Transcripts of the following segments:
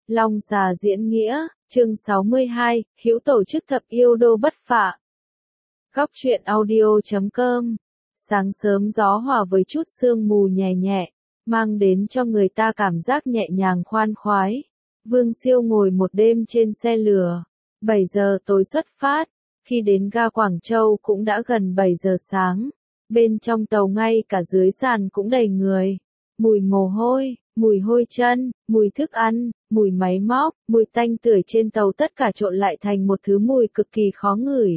Long Xà diễn nghĩa, chương 62, hữu tổ chức thập yêu đô bất phạ. Góc truyện audio.com. Sáng sớm gió hòa với chút sương mù nhẹ nhẹ, mang đến cho người ta cảm giác nhẹ nhàng khoan khoái. Vương Siêu ngồi một đêm trên xe lửa. 7 giờ tối xuất phát, khi đến ga Quảng Châu cũng đã gần 7 giờ sáng. Bên trong tàu ngay cả dưới sàn cũng đầy người. Mùi mồ hôi, mùi hôi chân, mùi thức ăn, mùi máy móc, mùi tanh tưởi trên tàu tất cả trộn lại thành một thứ mùi cực kỳ khó ngửi.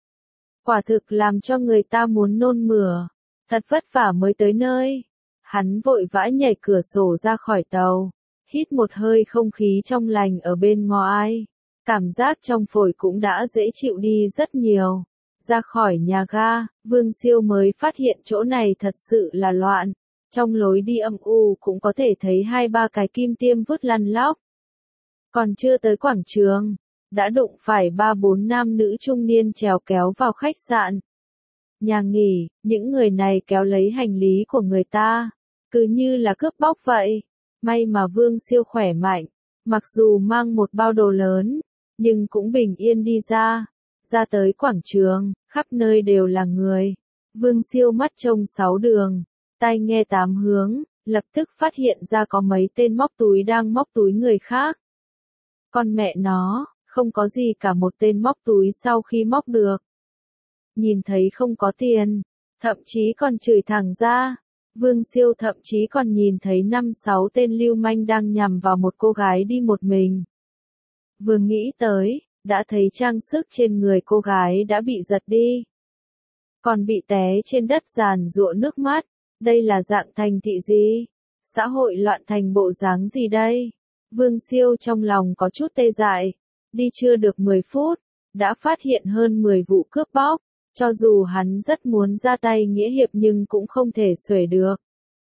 Quả thực làm cho người ta muốn nôn mửa. Thật vất vả mới tới nơi. Hắn vội vã nhảy cửa sổ ra khỏi tàu, hít một hơi không khí trong lành ở bên ngoài. Cảm giác trong phổi cũng đã dễ chịu đi rất nhiều. Ra khỏi nhà ga, Vương Siêu mới phát hiện chỗ này thật sự là loạn. Trong lối đi âm u cũng có thể thấy 2-3 cái kim tiêm vứt lăn lóc. Còn chưa tới quảng trường, đã đụng phải 3-4 nam nữ trung niên trèo kéo vào khách sạn. Nhà nghỉ, những người này kéo lấy hành lý của người ta, cứ như là cướp bóc vậy. May mà Vương Siêu khỏe mạnh, mặc dù mang một bao đồ lớn, nhưng cũng bình yên đi ra. Ra tới quảng trường, khắp nơi đều là người. Vương Siêu mắt trông 6 đường, tai nghe 8 hướng, lập tức phát hiện ra có mấy tên móc túi đang móc túi người khác. Con mẹ nó, không có gì cả, một tên móc túi sau khi móc được. Nhìn thấy không có tiền, thậm chí còn chửi thẳng ra. Vương Siêu thậm chí còn nhìn thấy 5-6 tên lưu manh đang nhằm vào một cô gái đi một mình. Vừa nghĩ tới, đã thấy trang sức trên người cô gái đã bị giật đi. Còn bị té trên đất giàn giụa nước mắt. Đây là dạng thành thị gì? Xã hội loạn thành bộ dáng gì đây? Vương Siêu trong lòng có chút tê dại. Đi chưa được 10 phút, đã phát hiện hơn 10 vụ cướp bóc. Cho dù hắn rất muốn ra tay nghĩa hiệp nhưng cũng không thể xuể được.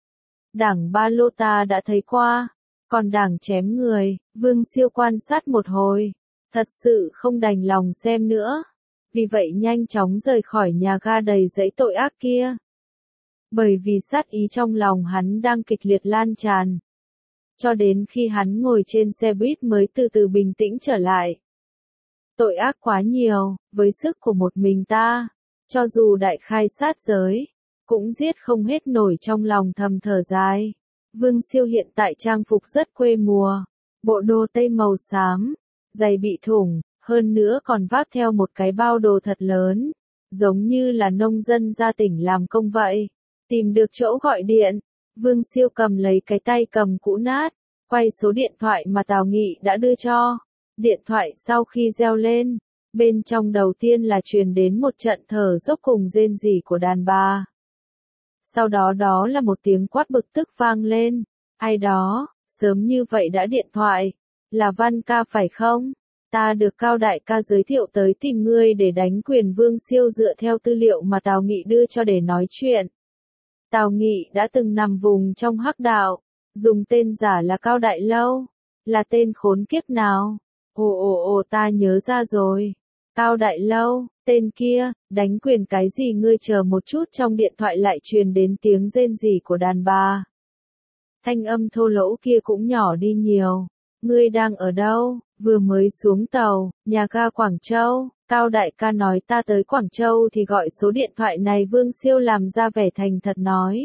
Đảng Ba Lô ta đã thấy qua. Còn đảng chém người, Vương Siêu quan sát một hồi. Thật sự không đành lòng xem nữa. Vì vậy nhanh chóng rời khỏi nhà ga đầy dẫy tội ác kia. Bởi vì sát ý trong lòng hắn đang kịch liệt lan tràn. Cho đến khi hắn ngồi trên xe buýt mới từ từ bình tĩnh trở lại. Tội ác quá nhiều, với sức của một mình ta, cho dù đại khai sát giới, cũng giết không hết nổi, trong lòng thầm thở dài. Vương Siêu hiện tại trang phục rất quê mùa, bộ đồ tây màu xám, giày bị thủng, hơn nữa còn vác theo một cái bao đồ thật lớn, giống như là nông dân ra tỉnh làm công vậy. Tìm được chỗ gọi điện, Vương Siêu cầm lấy cái tay cầm cũ nát, quay số điện thoại mà Tào Nghị đã đưa cho. Điện thoại sau khi reo lên, bên trong đầu tiên là truyền đến một trận thở dốc cùng rên rỉ của đàn bà. Sau đó đó là một tiếng quát bực tức vang lên. Ai đó, sớm như vậy đã điện thoại, là Văn ca phải không? Ta được Cao đại ca giới thiệu tới tìm ngươi để đánh quyền. Vương Siêu dựa theo tư liệu mà Tào Nghị đưa cho để nói chuyện. Tào Nghị đã từng nằm vùng trong hắc đạo, dùng tên giả là Cao Đại Lâu, là tên khốn kiếp nào? Ồ, ta nhớ ra rồi. Cao Đại Lâu, tên kia, đánh quyền cái gì? Ngươi chờ một chút. Trong điện thoại lại truyền đến tiếng rên rỉ của đàn bà. Thanh âm thô lỗ kia cũng nhỏ đi nhiều. Ngươi đang ở đâu? Vừa mới xuống tàu, nhà ga Quảng Châu. Cao đại ca nói ta tới Quảng Châu thì gọi số điện thoại này. Vương Siêu làm ra vẻ thành thật nói.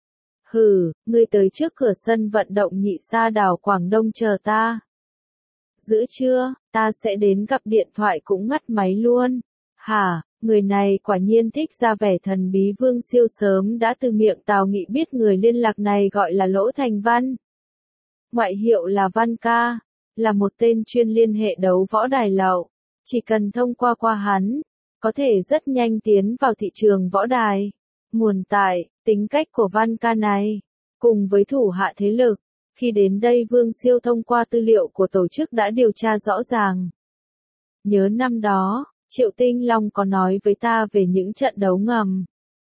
Hừ, ngươi tới trước cửa sân vận động Nhị Sa đảo Quảng Đông chờ ta. Giữ chưa, ta sẽ đến gặp. Điện thoại cũng ngắt máy luôn. Hả, người này quả nhiên thích ra vẻ thần bí. Vương Siêu sớm đã từ miệng Tào Nghị biết người liên lạc này gọi là Lỗ Thành Văn. Ngoại hiệu là Văn ca, là một tên chuyên liên hệ đấu võ đài lậu. Chỉ cần thông qua hắn, có thể rất nhanh tiến vào thị trường võ đài. Nguồn tại, tính cách của Văn ca này, cùng với thủ hạ thế lực, khi đến đây Vương Siêu thông qua tư liệu của tổ chức đã điều tra rõ ràng. Nhớ năm đó, Triệu Tinh Long có nói với ta về những trận đấu ngầm.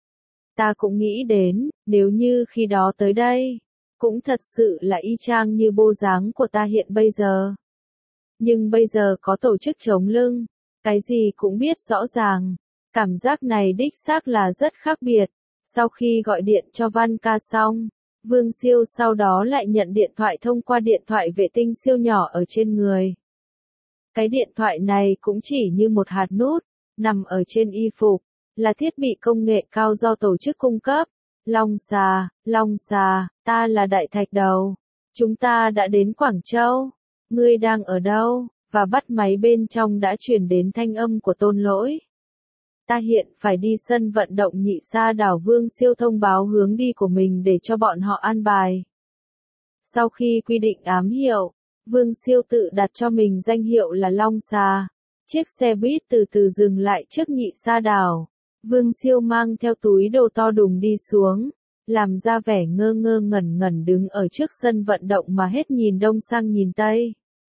Ta cũng nghĩ đến, nếu như khi đó tới đây, cũng thật sự là y chang như bộ dáng của ta hiện bây giờ. Nhưng bây giờ có tổ chức chống lưng, cái gì cũng biết rõ ràng. Cảm giác này đích xác là rất khác biệt. Sau khi gọi điện cho Văn ca xong, Vương Siêu sau đó lại nhận điện thoại thông qua điện thoại vệ tinh siêu nhỏ ở trên người. Cái điện thoại này cũng chỉ như một hạt nút, nằm ở trên y phục, là thiết bị công nghệ cao do tổ chức cung cấp. Long xà, ta là Đại Thạch Đầu. Chúng ta đã đến Quảng Châu. Ngươi đang ở đâu? Và bắt máy bên trong đã truyền đến thanh âm của Tôn Lỗi. Ta hiện phải đi sân vận động Nhị Sa đảo. Vương Siêu thông báo hướng đi của mình để cho bọn họ an bài. Sau khi quy định ám hiệu, Vương Siêu tự đặt cho mình danh hiệu là Long Xà. Chiếc xe buýt từ từ dừng lại trước Nhị Sa đảo. Vương Siêu mang theo túi đồ to đùng đi xuống, làm ra vẻ ngơ ngơ ngẩn ngẩn đứng ở trước sân vận động mà hết nhìn đông sang nhìn tây.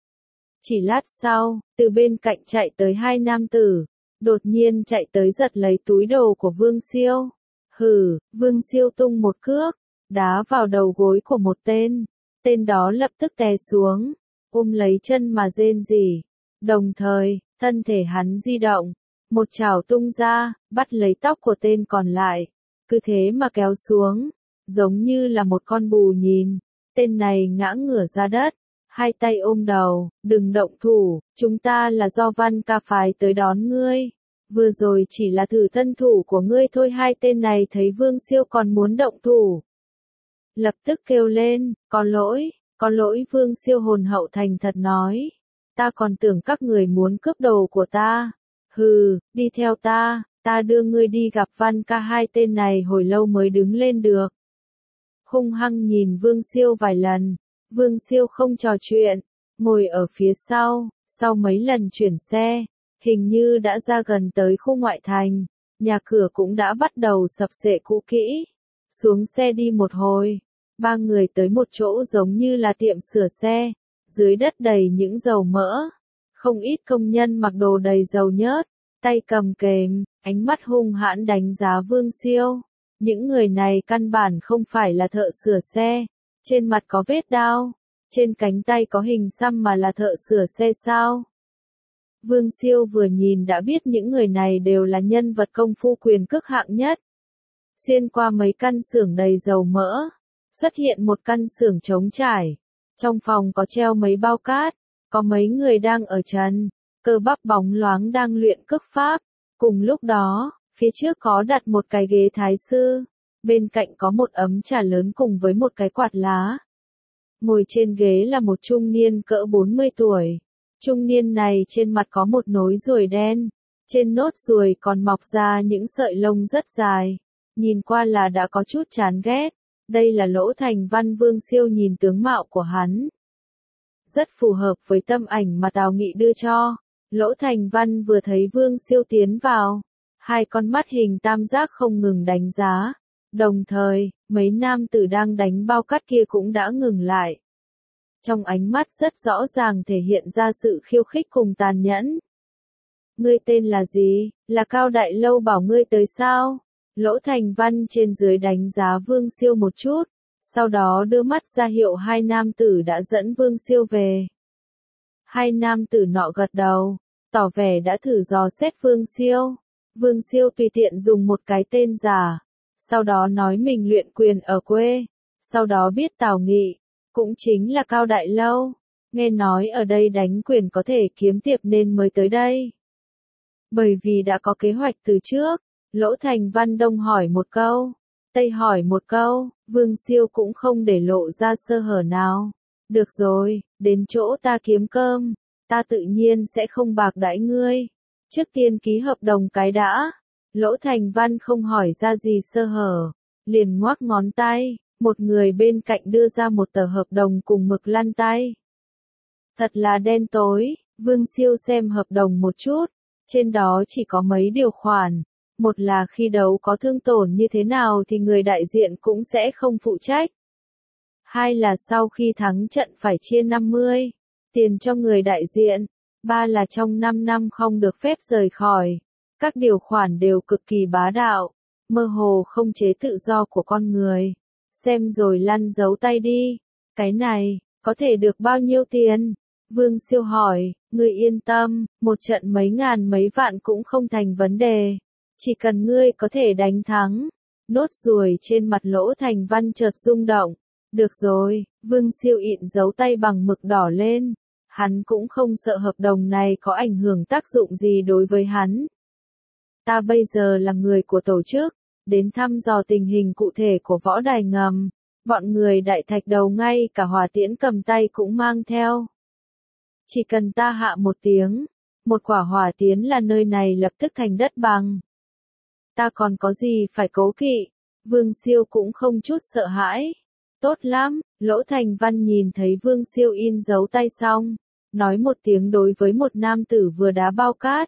Chỉ lát sau, từ bên cạnh chạy tới hai nam tử, đột nhiên chạy tới giật lấy túi đồ của Vương Siêu. Hừ, Vương Siêu tung một cước, đá vào đầu gối của một tên. Tên đó lập tức té xuống, ôm lấy chân mà rên rỉ. Đồng thời, thân thể hắn di động, một chảo tung ra, bắt lấy tóc của tên còn lại. Cứ thế mà kéo xuống, giống như là một con bù nhìn. Tên này ngã ngửa ra đất, hai tay ôm đầu, đừng động thủ, chúng ta là do Văn Ca phái tới đón ngươi. Vừa rồi chỉ là thử thân thủ của ngươi thôi. Hai tên này thấy Vương Siêu còn muốn động thủ, lập tức kêu lên, có lỗi. Vương Siêu hồn hậu thành thật nói, ta còn tưởng các người muốn cướp đồ của ta. Hừ, đi theo ta đưa ngươi đi gặp Văn Ca. Hai tên này hồi lâu mới đứng lên được. Hung hăng nhìn Vương Siêu vài lần, Vương Siêu không trò chuyện, ngồi ở phía sau mấy lần chuyển xe, hình như đã ra gần tới khu ngoại thành, nhà cửa cũng đã bắt đầu sập xệ cũ kỹ. Xuống xe đi một hồi, ba người tới một chỗ giống như là tiệm sửa xe, dưới đất đầy những dầu mỡ, không ít công nhân mặc đồ đầy dầu nhớt, tay cầm kềm, ánh mắt hung hãn đánh giá Vương Siêu. Những người này căn bản không phải là thợ sửa xe, trên mặt có vết đao, trên cánh tay có hình xăm mà là thợ sửa xe sao? Vương Siêu vừa nhìn đã biết những người này đều là nhân vật công phu quyền cước hạng nhất. Xuyên qua mấy căn xưởng đầy dầu mỡ, xuất hiện một căn xưởng trống trải. Trong phòng có treo mấy bao cát, có mấy người đang ở trần, cơ bắp bóng loáng đang luyện cước pháp. Cùng lúc đó, phía trước có đặt một cái ghế thái sư, bên cạnh có một ấm trà lớn cùng với một cái quạt lá. Ngồi trên ghế là một trung niên cỡ 40 tuổi. Trung niên này trên mặt có một nối ruồi đen, trên nốt ruồi còn mọc ra những sợi lông rất dài, nhìn qua là đã có chút chán ghét. Đây là Lỗ Thành Văn. Vương Siêu nhìn tướng mạo của hắn, rất phù hợp với tâm ảnh mà Tào Nghị đưa cho. Lỗ Thành Văn vừa thấy Vương Siêu tiến vào, hai con mắt hình tam giác không ngừng đánh giá. Đồng thời, mấy nam tử đang đánh bao cát kia cũng đã ngừng lại. Trong ánh mắt rất rõ ràng thể hiện ra sự khiêu khích cùng tàn nhẫn. Ngươi tên là gì? Là Cao Đại Lâu bảo ngươi tới sao? Lỗ Thành Văn trên dưới đánh giá Vương Siêu một chút, sau đó đưa mắt ra hiệu hai nam tử đã dẫn Vương Siêu về. Hai nam tử nọ gật đầu, tỏ vẻ đã thử dò xét Vương Siêu. Vương Siêu tùy tiện dùng một cái tên giả, sau đó nói mình luyện quyền ở quê, sau đó biết Tào Nghị, cũng chính là Cao Đại Lâu, nghe nói ở đây đánh quyền có thể kiếm tiệp nên mới tới đây. Bởi vì đã có kế hoạch từ trước, Lỗ Thành Văn đông hỏi một câu, tây hỏi một câu, Vương Siêu cũng không để lộ ra sơ hở nào. Được rồi, đến chỗ ta kiếm cơm, ta tự nhiên sẽ không bạc đãi ngươi. Trước tiên ký hợp đồng cái đã. Lỗ Thành Văn không hỏi ra gì sơ hở, liền ngoắc ngón tay, một người bên cạnh đưa ra một tờ hợp đồng cùng mực lăn tay. Thật là đen tối. Vương Siêu xem hợp đồng một chút, trên đó chỉ có mấy điều khoản. Một là khi đấu có thương tổn như thế nào thì người đại diện cũng sẽ không phụ trách. Hai là sau khi thắng trận phải chia 50 tiền cho người đại diện. Ba là trong 5 năm không được phép rời khỏi. Các điều khoản đều cực kỳ bá đạo, mơ hồ không chế tự do của con người. Xem rồi lăn giấu tay đi. Cái này, có thể được bao nhiêu tiền? Vương Siêu hỏi. Ngươi yên tâm, một trận mấy ngàn mấy vạn cũng không thành vấn đề. Chỉ cần ngươi có thể đánh thắng. Nốt ruồi trên mặt Lỗ Thành Văn chợt rung động, Được rồi, Vương Siêu ịn dấu tay bằng mực đỏ lên. Hắn cũng không sợ hợp đồng này có ảnh hưởng tác dụng gì đối với hắn. Ta bây giờ là người của tổ chức, đến thăm dò tình hình cụ thể của võ đài ngầm. Bọn người đại thạch đầu ngay cả hỏa tiễn cầm tay cũng mang theo. Chỉ cần ta hạ một tiếng, một quả hỏa tiễn là nơi này lập tức thành đất bằng. Ta còn có gì phải cố kỵ, Vương Siêu cũng không chút sợ hãi. Tốt lắm, Lỗ Thành Văn nhìn thấy Vương Siêu in dấu tay xong, nói một tiếng đối với một nam tử vừa đá bao cát.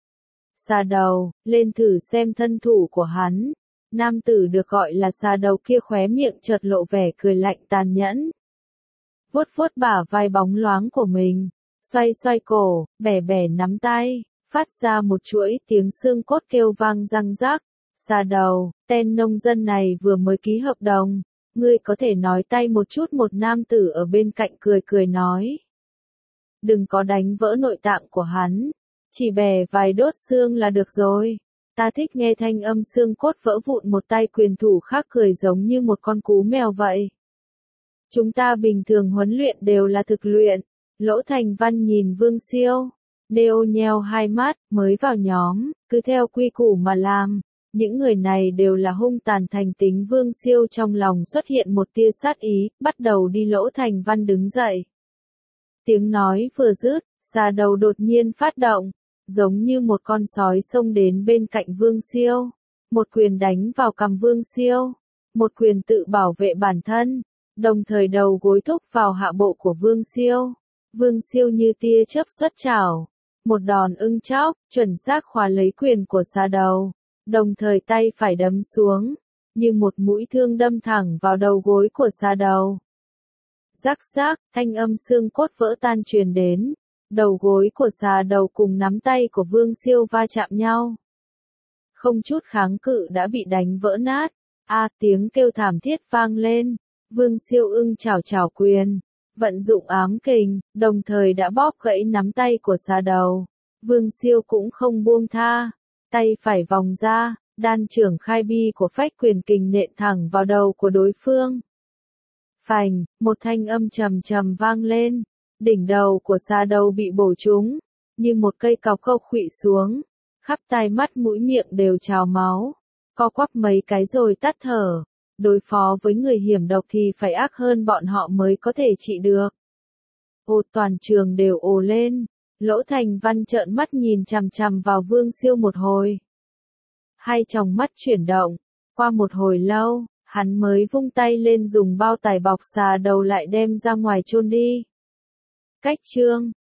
Xà đầu, lên thử xem thân thủ của hắn. Nam tử được gọi là xà đầu kia khóe miệng chợt lộ vẻ cười lạnh tàn nhẫn. Vuốt vuốt bả vai bóng loáng của mình, xoay xoay cổ, bẻ bẻ nắm tay, phát ra một chuỗi tiếng xương cốt kêu vang răng rắc. Xà đầu, tên nông dân này vừa mới ký hợp đồng, ngươi có thể nói tay một chút, một nam tử ở bên cạnh cười cười nói. Đừng có đánh vỡ nội tạng của hắn, chỉ bẻ vài đốt xương là được rồi. Ta thích nghe thanh âm xương cốt vỡ vụn, một tay quyền thủ khác cười giống như một con cú mèo vậy. Chúng ta bình thường huấn luyện đều là thực luyện. Lỗ Thành Văn nhìn Vương Siêu, nêu nheo hai mắt, mới vào nhóm, cứ theo quy củ mà làm. Những người này đều là hung tàn thành tính. Vương Siêu trong lòng xuất hiện một tia sát ý, bắt đầu đi. Lỗ Thành Văn đứng dậy. Tiếng nói vừa dứt, xà đầu đột nhiên phát động, giống như một con sói xông đến bên cạnh Vương Siêu. Một quyền đánh vào cằm Vương Siêu, một quyền tự bảo vệ bản thân, đồng thời đầu gối thúc vào hạ bộ của Vương Siêu. Vương Siêu như tia chớp xuất chảo, một đòn ưng chóc, chuẩn xác khóa lấy quyền của xà đầu, đồng thời tay phải đấm xuống, như một mũi thương đâm thẳng vào đầu gối của xà đầu. Rắc rắc, thanh âm xương cốt vỡ tan truyền đến, đầu gối của xà đầu cùng nắm tay của Vương Siêu va chạm nhau. Không chút kháng cự đã bị đánh vỡ nát. Tiếng kêu thảm thiết vang lên. Vương Siêu ưng chảo chảo quyền, vận dụng ám kình, đồng thời đã bóp gãy nắm tay của xà đầu. Vương Siêu cũng không buông tha, tay phải vòng ra, đan trưởng khai bi của phách quyền kình nện thẳng vào đầu của đối phương. Phành, một thanh âm trầm trầm vang lên, đỉnh đầu của xà đầu bị bổ trúng, như một cây cọc khâu khuỵu xuống, khắp tai mắt mũi miệng đều trào máu, co quắp mấy cái rồi tắt thở. Đối phó với người hiểm độc thì phải ác hơn bọn họ mới có thể trị được. Toàn trường đều ồ lên. Lỗ Thành Văn trợn mắt nhìn chằm chằm vào Vương Siêu một hồi. Hai tròng mắt chuyển động. Qua một hồi lâu, hắn mới vung tay lên dùng bao tải bọc xà đầu lại đem ra ngoài chôn đi. Cách chương